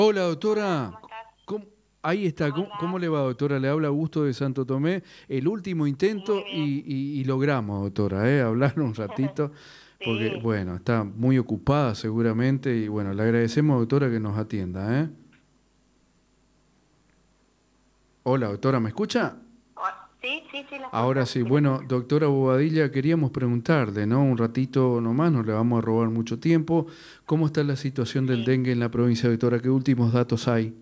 Hola, Hola, doctora. ¿cómo estás? ¿Cómo- Ahí está. ¿Cómo ¿Cómo andás? le va, doctora? Le habla Augusto de Santo Tomé. El último Muy intento bien. y logramos, doctora, hablar un ratito, porque, Sí, bueno, está muy ocupada seguramente y, bueno, le agradecemos, doctora, que nos atienda, Hola, doctora, ¿me escucha? sí, la Ahora escucho, sí. sí la Bueno, escucho. doctora Bobadilla, queríamos preguntarle, ¿no? Un ratito nomás, no le vamos a robar mucho tiempo. ¿Cómo está la situación del Sí, dengue en la provincia, doctora? ¿Qué últimos datos hay?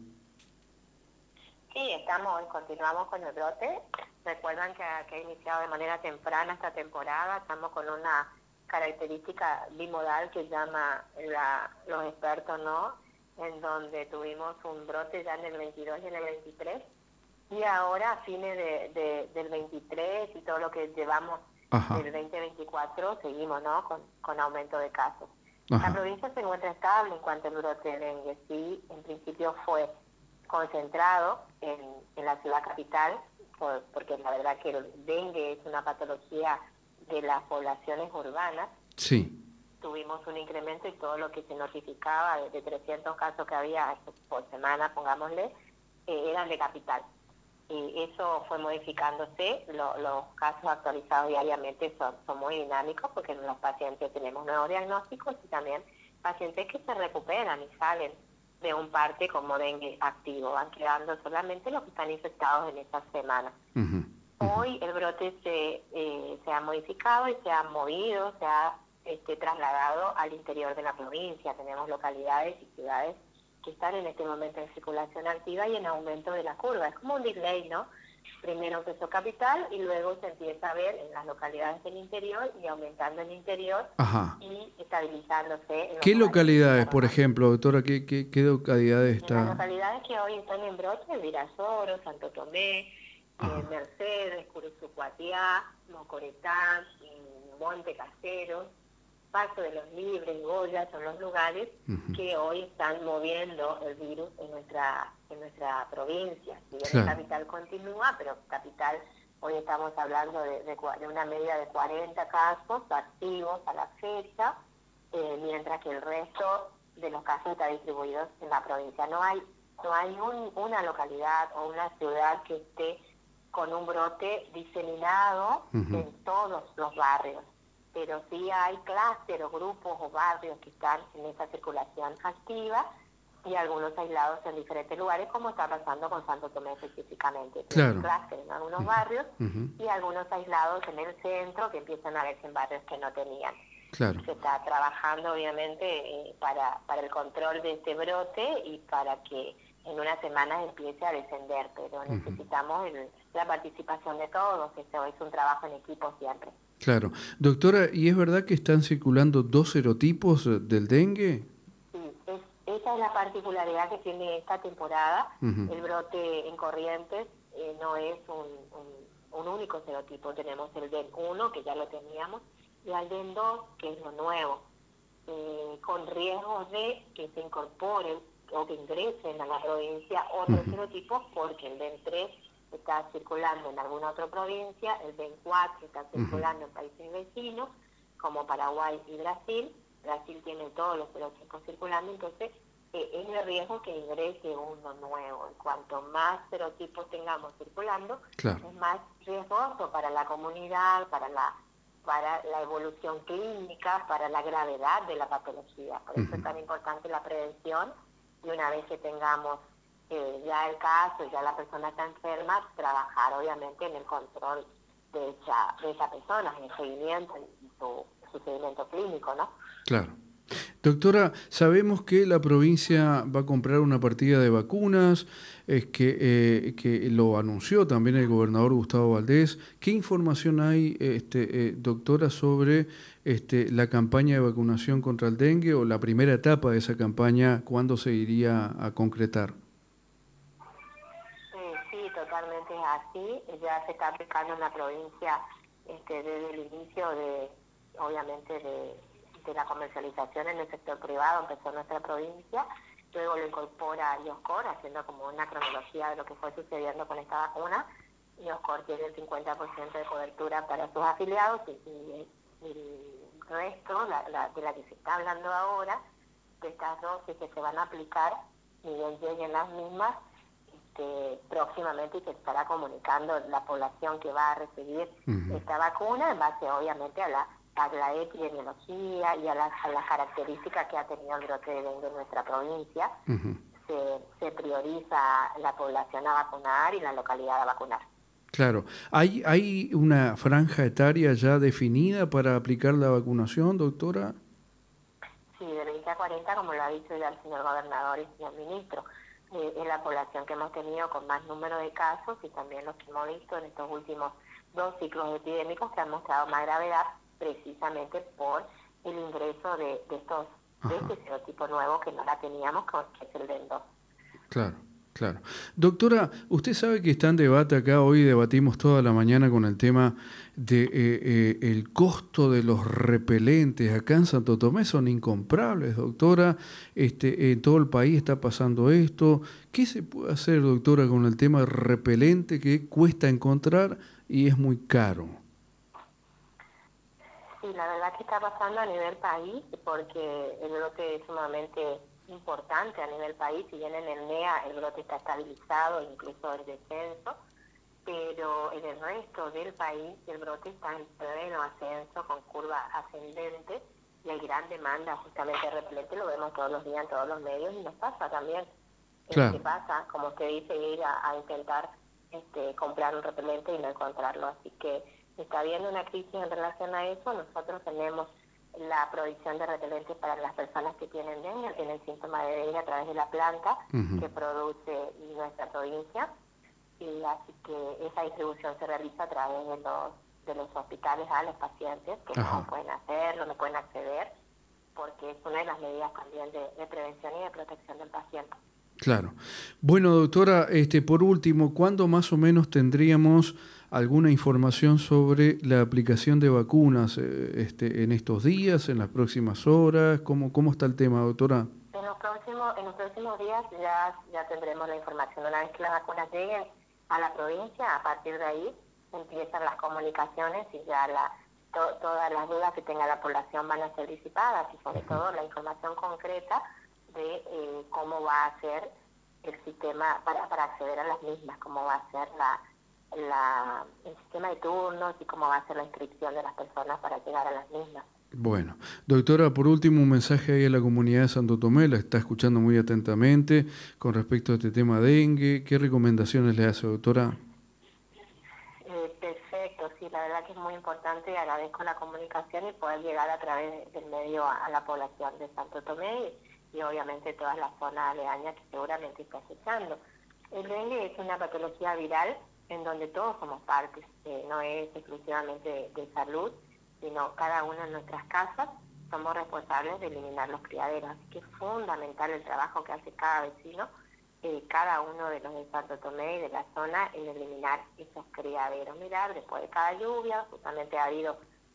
sí, continuamos con el brote. Recuerdan que ha iniciado de manera temprana esta temporada. Estamos con una característica bimodal que llama los expertos, ¿no? En donde tuvimos un brote ya en el 22 y en el 23. Y ahora, a fines del 23 y todo lo que llevamos Ajá, del 2024, seguimos, ¿no? Con aumento de casos. La ajá. provincia se encuentra estable en cuanto al brote de dengue. Sí, en principio fue concentrado en la ciudad capital, porque la verdad que el dengue es una patología de las poblaciones urbanas. Sí, Tuvimos un incremento y todo lo que se notificaba de 300 casos que había por semana, pongámosle, eran de capital. Y eso fue modificándose. Los casos actualizados diariamente son muy dinámicos porque en los pacientes tenemos nuevos diagnósticos y también pacientes que se recuperan y salen de un parte como dengue activo. Van quedando solamente los que están infectados en esas semanas. ujú, ujú. Hoy el brote se ha modificado y se ha movido, se ha trasladado al interior de la provincia. Tenemos localidades y ciudades que están en este momento en circulación activa y en aumento de la curva. Es como un delay, ¿no? Primero empezó capital y luego se empieza a ver en las localidades del interior y aumentando en el interior Ajá. y estabilizándose en los ¿Qué lugares de localidades, invierno, por ¿no? ejemplo, doctora? ¿Qué localidades En las está? localidades que hoy están en brote, Virasoro, Santo Tomé, Ajá, Mercedes, Curuzucuatiá, Mocoretá, Monte Caseros, Paso de los Libres, Goya, son los lugares ujú. que hoy están moviendo el virus en nuestra provincia. Si bien en Claro, Capital continúa, pero Capital hoy estamos hablando de una media de 40 casos activos a la fecha, mientras que el resto de los casos está distribuidos en la provincia. No hay una localidad o una ciudad que esté con un brote diseminado ujú. en todos los barrios, pero sí hay clústeres o grupos o barrios que están en esa circulación activa y algunos aislados en diferentes lugares, como está pasando con Santo Tomé específicamente. Tiene Claro, clústeres en algunos ujú, barrios ujú. y algunos aislados en el centro que empiezan a verse en barrios que no tenían. Claro, Se está trabajando obviamente para el control de este brote y para que en unas semanas empiece a descender, pero ujú, necesitamos la participación de todos. Esto es un trabajo en equipo siempre. claro. Doctora, ¿y es verdad que están circulando dos serotipos del dengue? Sí, esa es la particularidad que tiene esta temporada. Ujú, El brote en Corrientes no es un único serotipo. Tenemos el DEN 1, que ya lo teníamos, y el DEN 2, que es lo nuevo, con riesgos de que se incorporen o que ingresen a la provincia otros ujú, serotipos, porque el DEN 3 está circulando en alguna otra provincia, el DEN 4 está ujú. circulando en países vecinos, como Paraguay y Brasil. Brasil tiene todos los serotipos circulando, entonces es el riesgo que ingrese uno nuevo. Y cuanto más serotipos tengamos circulando, Claro. es más riesgoso para la comunidad, para la evolución clínica, para la gravedad de la patología. Por eso Ujú. es tan importante la prevención y una vez que tengamos ya el caso, ya la persona está enferma, trabajar obviamente en el control de esa persona, en el seguimiento, en su seguimiento clínico, ¿no? Claro. Doctora, sabemos que la provincia va a comprar una partida de vacunas, es que lo anunció también el gobernador Gustavo Valdés. ¿Qué información hay, doctora, sobre la campaña de vacunación contra el dengue o la primera etapa de esa campaña, cuándo se iría a concretar? Sí, totalmente es así. Ya se está aplicando en la provincia desde el inicio obviamente, de la comercialización en el sector privado, empezó en nuestra provincia, luego lo incorpora IOSCOR, haciendo como una cronología de lo que fue sucediendo con esta vacuna. IOSCOR tiene el 50% de cobertura para sus afiliados y el resto, de la que se está hablando ahora, de estas dosis que se van a aplicar, ni bien lleguen las mismas, próximamente se estará comunicando la población que va a recibir esta vacuna en base obviamente a la epidemiología y a las características que ha tenido el brote de dengue en nuestra provincia. Se prioriza la población a vacunar y la localidad a vacunar. Claro. ¿Hay una franja etaria ya definida para aplicar la vacunación, doctora? Sí, de 20 a 40, como lo ha dicho ya el señor gobernador y el señor ministro. Es la población que hemos tenido con más número de casos y también los que hemos visto en estos últimos 2 ciclos epidémicos que han mostrado más gravedad precisamente por el ingreso de este serotipo nuevo que no la teníamos, que es el del 2. Claro, claro. Doctora, usted sabe que está en debate acá, hoy debatimos toda la mañana con el tema de el costo de los repelentes. Acá en Santo Tomé son incomprables, doctora. En todo el país está pasando esto. ¿Qué se puede hacer, doctora, con el tema repelente que cuesta encontrar y es muy caro? Sí, la verdad que está pasando a nivel país porque el brote es sumamente importante a nivel país. Si bien en el NEA el brote está estabilizado, incluso en descenso, pero en el resto del país el brote está en pleno ascenso con curva ascendente y hay gran demanda justamente de repelente. Lo vemos todos los días en todos los medios y nos pasa también. Claro. ¿Qué pasa? Como usted dice, ir a intentar comprar un repelente y no encontrarlo. Así que está habiendo una crisis en relación a eso. Nosotros tenemos la provisión de repelentes para las personas que tienen dengue, el síntoma de dengue a través de la planta que produce nuestra provincia. Y así que esa distribución se realiza a través de los hospitales a los pacientes que no pueden hacerlo, no pueden acceder, porque es una de las medidas también de prevención y de protección del paciente. Claro. Bueno, doctora, por último, ¿cuándo más o menos tendríamos alguna información sobre la aplicación de vacunas en estos días, en las próximas horas? ¿Cómo está el tema, doctora? En los próximos días ya tendremos la información. Una vez que las vacunas lleguen a la provincia, a partir de ahí empiezan las comunicaciones y ya todas las dudas que tenga la población van a ser disipadas y sobre todo la información concreta de cómo va a ser el sistema para acceder a las mismas, cómo va a ser el sistema de turnos y cómo va a ser la inscripción de las personas para llegar a las mismas. Bueno, doctora, por último un mensaje ahí a la comunidad de Santo Tomé, la está escuchando muy atentamente con respecto a este tema dengue. ¿Qué recomendaciones le hace, doctora? Perfecto, sí, la verdad que es muy importante y agradezco la comunicación y poder llegar a través del medio a la población de Santo Tomé y obviamente todas las zonas aledañas que seguramente está afectando. El dengue es una patología viral en donde todos somos partes, no es exclusivamente de salud, sino cada uno en nuestras casas somos responsables de eliminar los criaderos. Así que es fundamental el trabajo que hace cada vecino, cada uno de los de Santo Tomé y de la zona en eliminar esos criaderos. Mirar, después de cada lluvia, justamente ha habido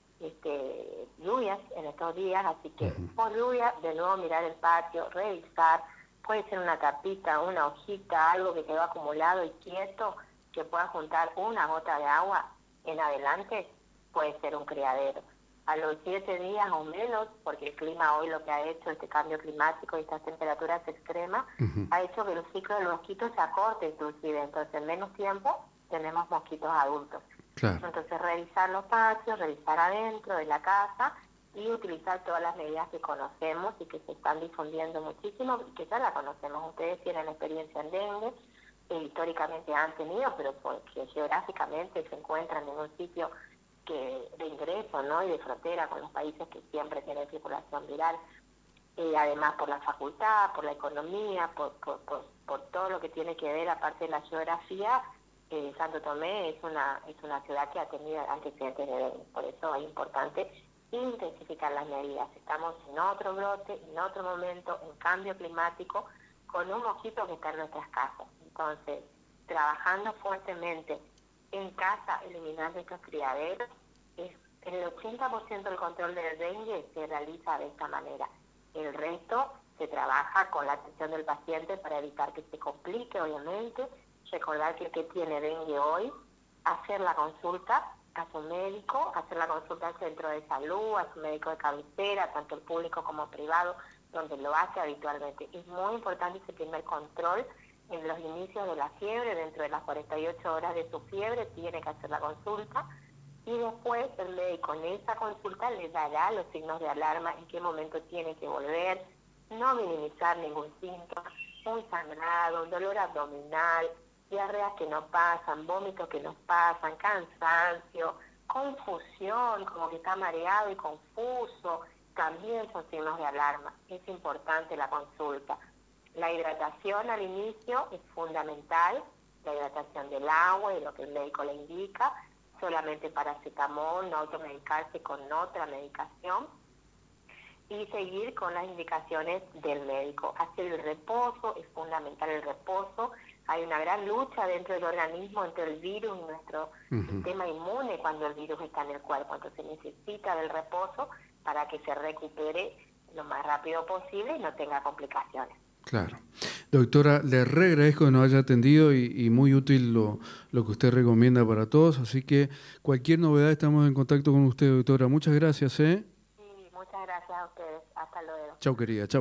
lluvias en estos días, así que por lluvia, de nuevo mirar el patio, revisar, puede ser una tapita, una hojita, algo que quedó acumulado y quieto, que pueda juntar una gota de agua en adelante, puede ser un criadero. A los 7 días o menos, porque el clima hoy lo que ha hecho, este cambio climático y estas temperaturas extremas, ha hecho que el ciclo del mosquito se acorte inclusive, entonces en menos tiempo tenemos mosquitos adultos. Claro. Entonces revisar los patios, revisar adentro de la casa y utilizar todas las medidas que conocemos y que se están difundiendo muchísimo y que ya la conocemos. Ustedes tienen experiencia en dengue, históricamente han tenido, pero porque geográficamente se encuentran en un sitio de ingreso, ¿no? Y de frontera con los países que siempre tienen circulación viral. Además por la facultad, por la economía, por todo lo que tiene que ver, aparte de la geografía, Santo Tomé es una ciudad que ha tenido antecedentes de dengue. Por eso es importante intensificar las medidas. Estamos en otro brote, en otro momento, en cambio climático, con un mosquito que está en nuestras casas. Entonces, trabajando fuertemente en casa, eliminando estos criaderos, el 80% del control del dengue se realiza de esta manera. El resto se trabaja con la atención del paciente para evitar que se complique, obviamente. Recordar que el que tiene dengue hoy, hacer la consulta a su médico, hacer la consulta al centro de salud, a su médico de cabecera, tanto el público como el privado, donde lo hace habitualmente. Es muy importante ese primer control en los inicios de la fiebre. Dentro de las 48 horas de su fiebre tiene que hacer la consulta, y después el médico en esa consulta le dará los signos de alarma, en qué momento tiene que volver, no minimizar ningún síntoma, un sangrado, un dolor abdominal, diarreas que no pasan, vómitos que no pasan, cansancio, confusión, como que está mareado y confuso, también son signos de alarma. Es importante la consulta. La hidratación al inicio es fundamental, la hidratación del agua y lo que el médico le indica, solamente paracetamol, no automedicarse con otra medicación, y seguir con las indicaciones del médico. Hacer el reposo, es fundamental el reposo. Hay una gran lucha dentro del organismo entre el virus y nuestro sistema inmune cuando el virus está en el cuerpo, entonces necesita del reposo para que se recupere lo más rápido posible y no tenga complicaciones. Claro. Doctora, le re agradezco que nos haya atendido y muy útil lo que usted recomienda para todos, así que cualquier novedad estamos en contacto con usted, doctora. Muchas gracias, ¿eh? Sí, muchas gracias a ustedes. Hasta luego. Chau, querida. Chau.